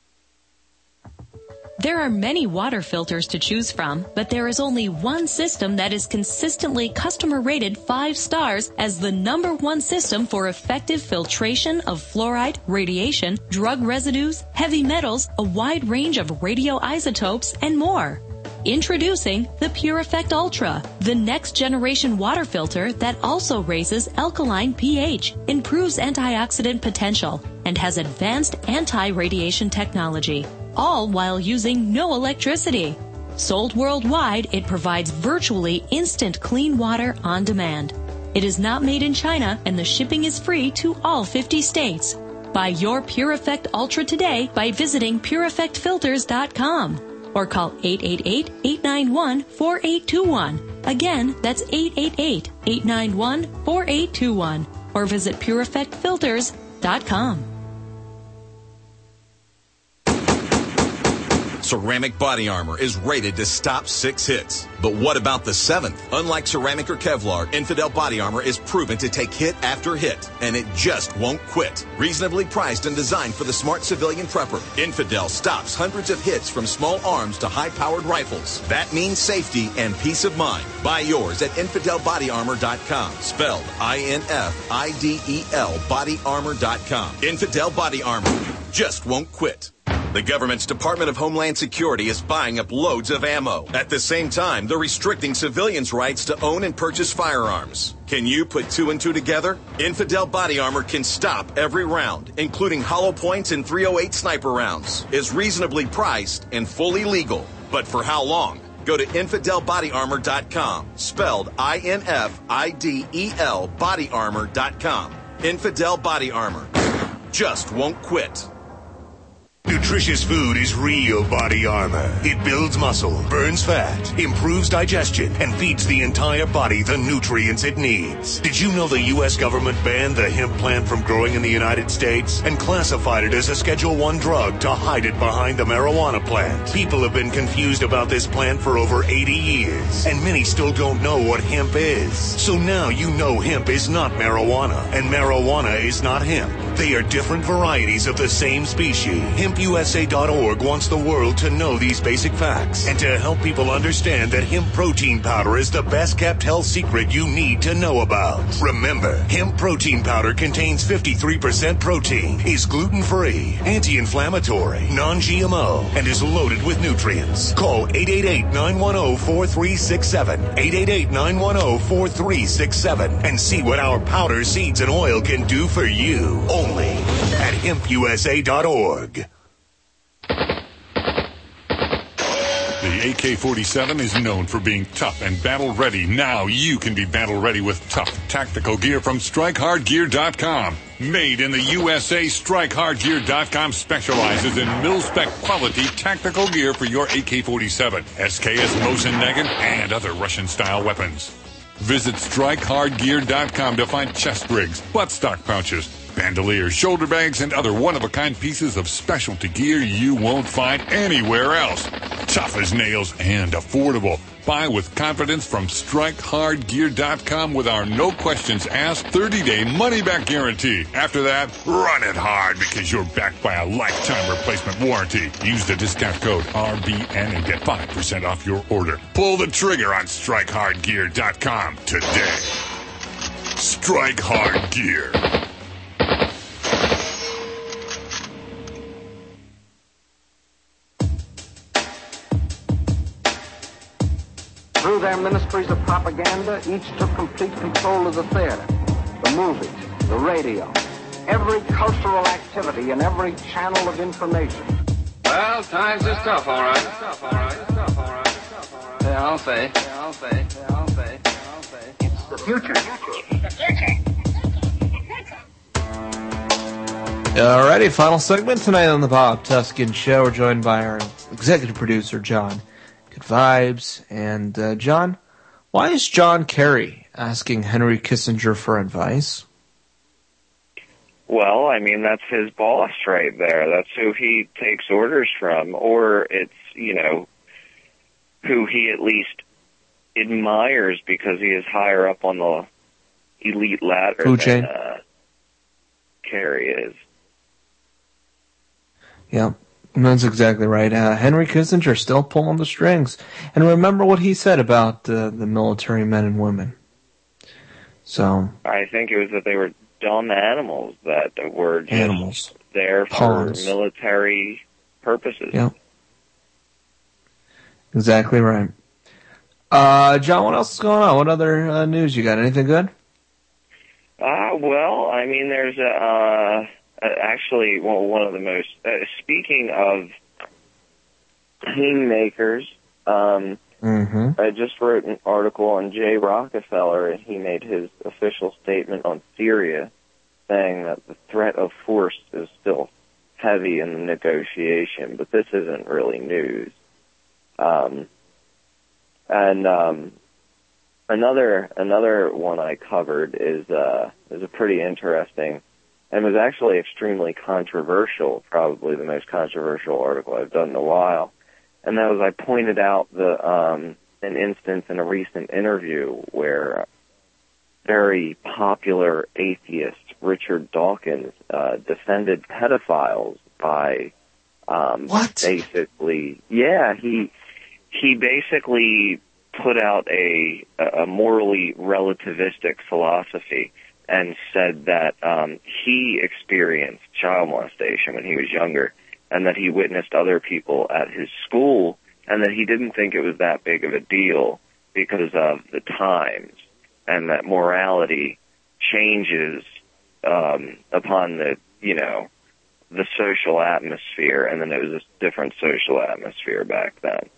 There are many water filters to choose from, but there is only one system that is consistently customer rated five stars as the number one system for effective filtration of fluoride, radiation, drug residues, heavy metals, a wide range of radioisotopes, and more. Introducing the Pure Effect Ultra, the next generation water filter that also raises alkaline pH, improves antioxidant potential, and has advanced anti-radiation technology, all while using no electricity. Sold worldwide, it provides virtually instant clean water on demand. It is not made in China, and the shipping is free to all fifty states. Buy your Pure Effect Ultra today by visiting pure effect filters dot com. Or call eight eight eight, eight nine one, four eight two one. Again, that's eight eight eight, eight nine one, four eight two one. Or visit pure effect filters dot com. Ceramic body armor is rated to stop six hits. But what about the seventh? Unlike ceramic or Kevlar, Infidel body armor is proven to take hit after hit, and it just won't quit. Reasonably priced and designed for the smart civilian prepper, Infidel stops hundreds of hits from small arms to high-powered rifles. That means safety and peace of mind. Buy yours at infidel body armor dot com, spelled I N F I D E L body armor dot com. Infidel body armor just won't quit. The government's Department of Homeland Security is buying up loads of ammo. At the same time, they're restricting civilians' rights to own and purchase firearms. Can you put two and two together? Infidel body armor can stop every round, including hollow points and three oh eight sniper rounds, is reasonably priced and fully legal. But for how long? Go to infidel body armor dot com, spelled I N F I D E L body armor dot com. Infidel body armor just won't quit. Nutritious food is real body armor. It builds muscle, burns fat, improves digestion, and feeds the entire body the nutrients it needs. Did you know the U S government banned the hemp plant from growing in the United States and classified it as a Schedule one drug to hide it behind the marijuana plant? People have been confused about this plant for over eighty years, and many still don't know what hemp is. So now you know hemp is not marijuana, and marijuana is not hemp. They are different varieties of the same species. hemp U S A dot org wants the world to know these basic facts and to help people understand that hemp protein powder is the best kept health secret you need to know about. Remember, hemp protein powder contains fifty-three percent protein, is gluten-free, anti-inflammatory, non-G M O, and is loaded with nutrients. Call eight eight eight, nine one zero, four three six seven, eight eight eight, nine one zero, four three six seven, and see what our powder, seeds, and oil can do for you. Only at hemp U S A dot org. The A K forty-seven is known for being tough and battle-ready. Now you can be battle-ready with tough tactical gear from strike hard gear dot com. Made in the U S A, strike hard gear dot com specializes in mil-spec quality tactical gear for your A K forty-seven, S K S Mosin Nagant, and other Russian-style weapons. Visit strike hard gear dot com to find chest rigs, buttstock pouches, bandoliers, shoulder bags, and other one-of-a-kind pieces of specialty gear you won't find anywhere else. Tough as nails and affordable. Buy with confidence from strike hard gear dot com with our no-questions-asked thirty-day money-back guarantee. After that, run it hard because you're backed by a lifetime replacement warranty. Use the discount code R B N and get five percent off your order. Pull the trigger on strike hard gear dot com today. Strike Hard Gear. Through their ministries of propaganda, each took complete control of the theater, the movies, the radio, every cultural activity and every channel of information. Well, times is tough, all right. Tough, all right. Tough, all right. Yeah, I'll say. Yeah, I'll say. Yeah, I'll say. Yeah, I'll say. It's the future. The future. Alrighty, final segment tonight on the Bob Tuskin Show. We're joined by our executive producer, John. Good vibes. And, uh, John, why is John Kerry asking Henry Kissinger for advice? Well, I mean, that's his boss right there. That's who he takes orders from. Or it's, you know, who he at least admires because he is higher up on the elite ladder Food than chain. Uh, Kerry is. Yeah. That's exactly right. Uh, Henry Kissinger still pulling the strings. And remember what he said about uh, the military men and women. So I think it was that they were dumb animals that were just animals. there for Pawns. military purposes. Yeah. Exactly right. Uh, John, what else is going on? What other uh, news you got? Anything good? Uh, well, I mean, there's a... Uh, Uh, actually, well, one of the most, uh, speaking of kingmakers, um, mm-hmm. I just wrote an article on Jay Rockefeller, and he made his official statement on Syria, saying that the threat of force is still heavy in the negotiation, but this isn't really news. Um, and um, another another one I covered is uh, is a pretty interesting. And was actually extremely controversial, probably the most controversial article I've done in a while. and that was I pointed out the um, an instance in a recent interview where very popular atheist Richard Dawkins uh, defended pedophiles by um, what? basically, yeah, he he basically put out a a morally relativistic philosophy and said that um, he experienced child molestation when he was younger, and that he witnessed other people at his school, and that he didn't think it was that big of a deal because of the times, and that morality changes um, upon the, you know, the social atmosphere, and then it was a different social atmosphere back then.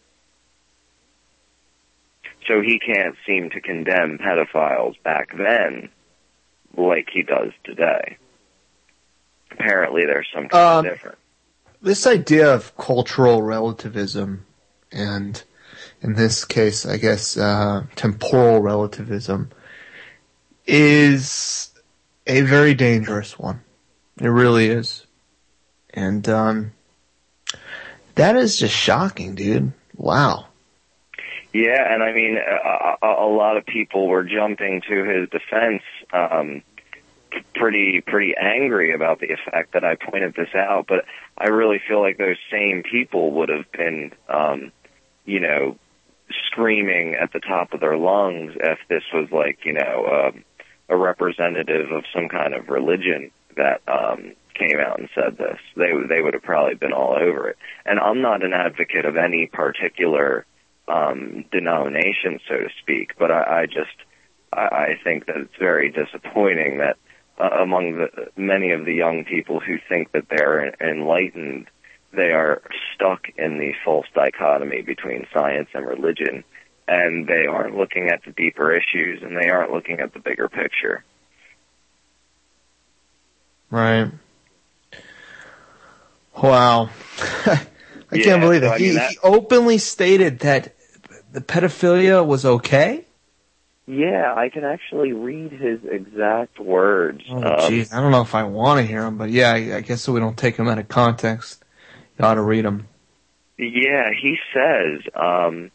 So he can't seem to condemn pedophiles back then like he does today. Apparently there's something Um, different. This idea of cultural relativism, and in this case, I guess, uh, temporal relativism, is a very dangerous one. It really is. And, um, that is just shocking, dude. Wow. Yeah, and I mean, a, a, a lot of people were jumping to his defense, um, pretty, pretty angry about the fact that I pointed this out, but I really feel like those same people would have been, um, you know, screaming at the top of their lungs if this was like, you know, um, a representative of some kind of religion that, um, came out and said this. They, they would have probably been all over it. And I'm not an advocate of any particular Um, denomination, so to speak, but I, I just, I, I think that it's very disappointing that uh, among the many of the young people who think that they're enlightened, they are stuck in the false dichotomy between science and religion, and they aren't looking at the deeper issues, and they aren't looking at the bigger picture. Right. Wow. I Yeah, can't believe so it. I He, mean, that- he openly stated that the pedophilia was okay? Yeah, I can actually read his exact words. Oh, Um, jeez. I don't know if I want to hear them, but yeah, I, I guess so we don't take them out of context. You ought to read them. Yeah, he says, um,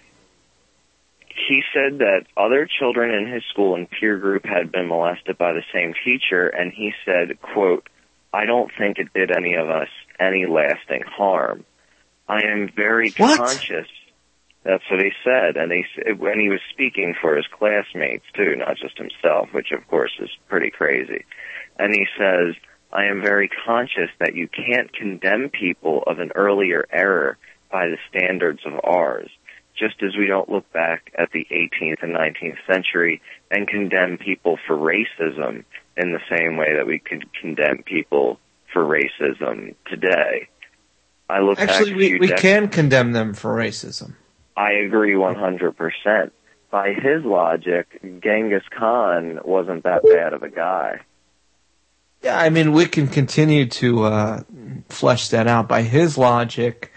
he said that other children in his school and peer group had been molested by the same teacher, and he said, quote, "I don't think it did any of us any lasting harm. I am very What? conscious." That's what he said, and he when he was speaking for his classmates too, not just himself, which of course is pretty crazy. And he says, "I am very conscious that you can't condemn people of an earlier error by the standards of ours, just as we don't look back at the eighteenth and nineteenth century and condemn people for racism in the same way that we could condemn people for racism today." I look Actually, back a we, few we dec- can condemn them for racism. I agree one hundred percent. By his logic, Genghis Khan wasn't that bad of a guy. Yeah, I mean, we can continue to uh, flesh that out. By his logic,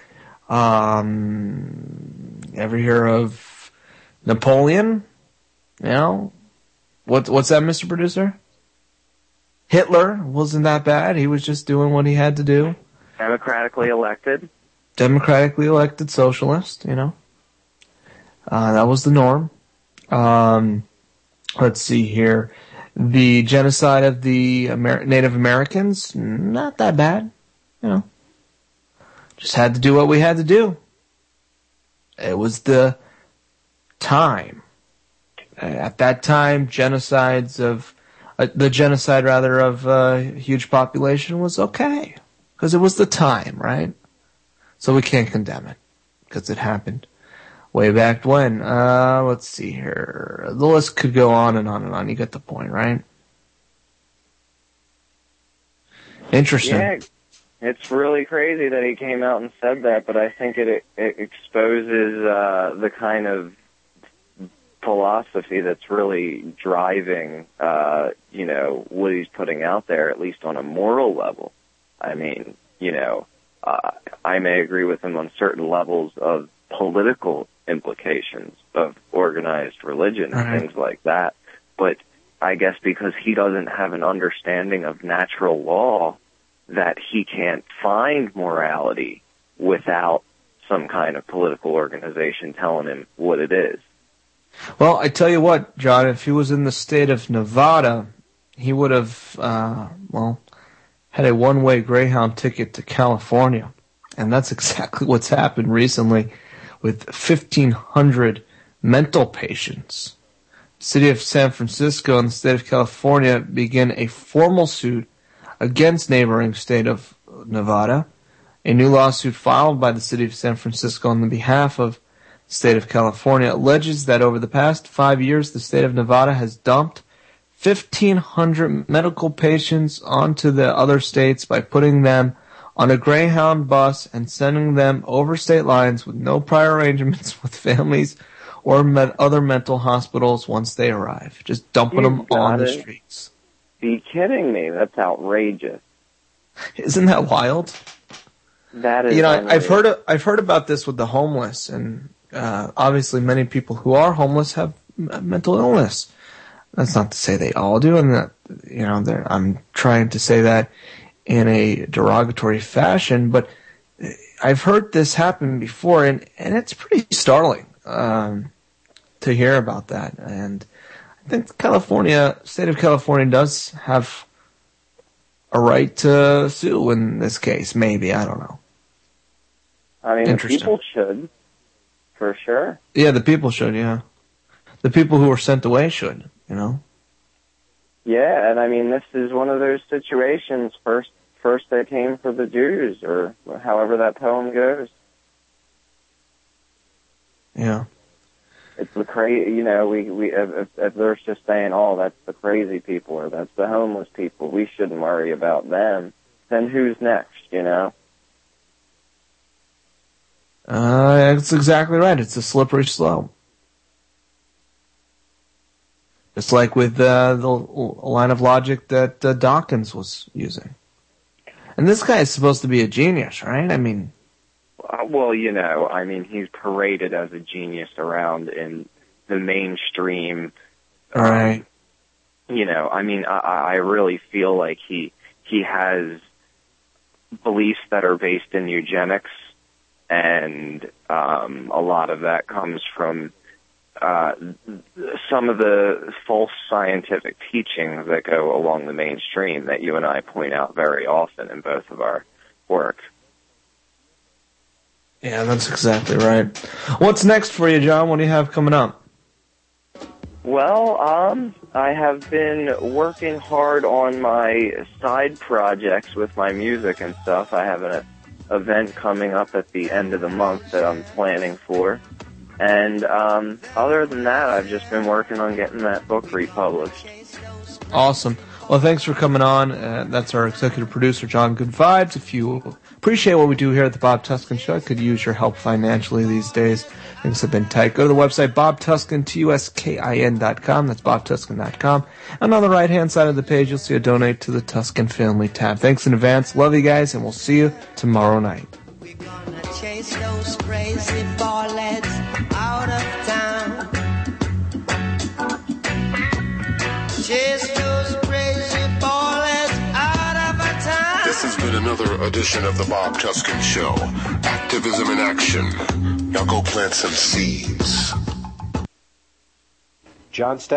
um, ever hear of Napoleon? You know? What, what's that, Mister Producer? Hitler wasn't that bad. He was just doing what he had to do. Democratically elected. Democratically elected socialist, you know. Uh, that was the norm. Um, let's see here. The genocide of the Amer- Native Americans, not that bad, you know. Just had to do what we had to do. It was the time. At that time, genocides of, uh, the genocide rather of a huge population was okay. Because it was the time, right? So we can't condemn it. Because it happened way back when. Uh, let's see here. The list could go on and on and on. You get the point, right? Interesting. Yeah, it's really crazy that he came out and said that, but I think it, it exposes uh, the kind of philosophy that's really driving, uh, you know, what he's putting out there, at least on a moral level. I mean, you know, uh, I may agree with him on certain levels of political implications of organized religion and Right. things like that. But I guess because he doesn't have an understanding of natural law, that he can't find morality without some kind of political organization telling him what it is. Well, I tell you what, John, if he was in the state of Nevada, he would have, uh, well, had a one-way Greyhound ticket to California. And that's exactly what's happened recently with fifteen hundred mental patients. The city of San Francisco and the state of California began a formal suit against neighboring state of Nevada. A new lawsuit filed by the city of San Francisco on the behalf of the state of California alleges that over the past five years, the state of Nevada has dumped fifteen hundred medical patients onto the other states by putting them on a Greyhound bus and sending them over state lines with no prior arrangements with families or med- other mental hospitals once they arrive. Just dumping You've them on the gotta streets. Be kidding me. That's outrageous. Isn't that wild? That is You know, unreal. I've heard I've heard about this with the homeless, and uh, obviously many people who are homeless have m- mental illness. That's not to say they all do, and that you know, they're- I'm trying to say that in a derogatory fashion, but I've heard this happen before, and, and it's pretty startling um, to hear about that. And I think California, state of California, does have a right to sue in this case. Maybe, I don't know. I mean, the Interesting. people should, for sure. Yeah, the people should. Yeah, the people who were sent away should. You know. Yeah, and I mean, this is one of those situations. First, first they came for the Jews, or however that poem goes. Yeah. It's the crazy, you know, we, we, if, if they're just saying, oh, that's the crazy people, or that's the homeless people, we shouldn't worry about them, then who's next, you know? Uh, that's exactly right. It's a slippery slope. It's like with uh, the line of logic that uh, Dawkins was using. And this guy is supposed to be a genius, right? I mean... Uh, well, you know, I mean, he's paraded as a genius around in the mainstream. Um, right. You know, I mean, I, I really feel like he he has beliefs that are based in eugenics, and um, a lot of that comes from uh, some of the false scientific teachings that go along the mainstream that you and I point out very often in both of our work. Yeah, that's exactly right. What's next for you, John? What do you have coming up? Well, um, I have been working hard on my side projects with my music and stuff. I have an event coming up at the end of the month that I'm planning for. And um, other than that, I've just been working on getting that book republished. Awesome. Well, thanks for coming on. Uh, that's our executive producer, John Good Vibes. If you appreciate what we do here at the Bob Tuskin Show, I could use your help financially these days. Things have been tight. Go to the website, bob tuskin, T U S K I N dot com. That's bob tuskin dot com. And on the right-hand side of the page, you'll see a Donate to the Tuskin Family tab. Thanks in advance. Love you guys, and we'll see you tomorrow night. We're gonna chase those crazy ballets out of town. Chase those crazy ballets out of town. This has been another edition of the Bob Tuskin Show. Activism in action. Now go plant some seeds. John Stepp.